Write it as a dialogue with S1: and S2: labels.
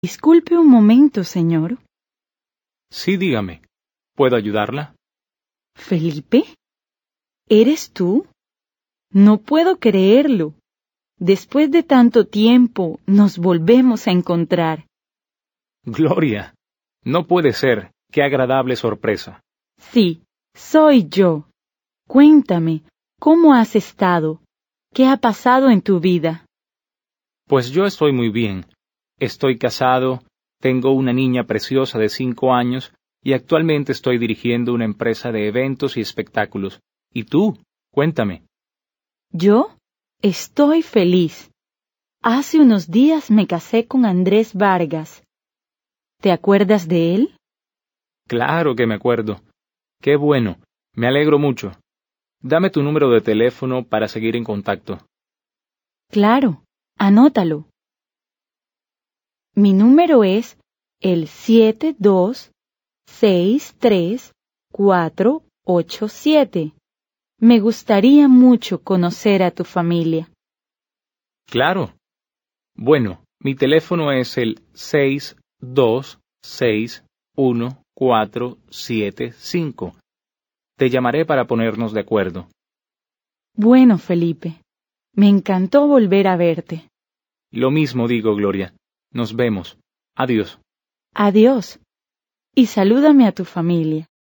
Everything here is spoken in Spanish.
S1: Disculpe un momento, señor.
S2: Sí, dígame. ¿Puedo ayudarla?
S1: ¿Felipe? ¿Eres tú? No puedo creerlo. Después de tanto tiempo, nos volvemos a encontrar.
S2: Gloria, no puede ser. Qué agradable sorpresa.
S1: Sí, soy yo. Cuéntame, ¿cómo has estado? ¿Qué ha pasado en tu vida?
S2: Pues yo estoy muy bien. Estoy casado, tengo una niña preciosa de 5 años y actualmente estoy dirigiendo una empresa de eventos y espectáculos. ¿Y tú? Cuéntame.
S1: Yo estoy feliz. Hace unos días me casé con Andrés Vargas. ¿Te acuerdas de él?
S2: Claro que me acuerdo. Qué bueno. Me alegro mucho. Dame tu número de teléfono para seguir en contacto.
S1: Claro, anótalo. Mi número es el 72633487. Me gustaría mucho conocer a tu familia.
S2: Claro. Bueno, mi teléfono es el 6261475. Te llamaré para ponernos de acuerdo.
S1: Bueno, Felipe, me encantó volver a verte.
S2: Lo mismo digo, Gloria. Nos vemos. Adiós.
S1: Adiós. Y salúdame a tu familia.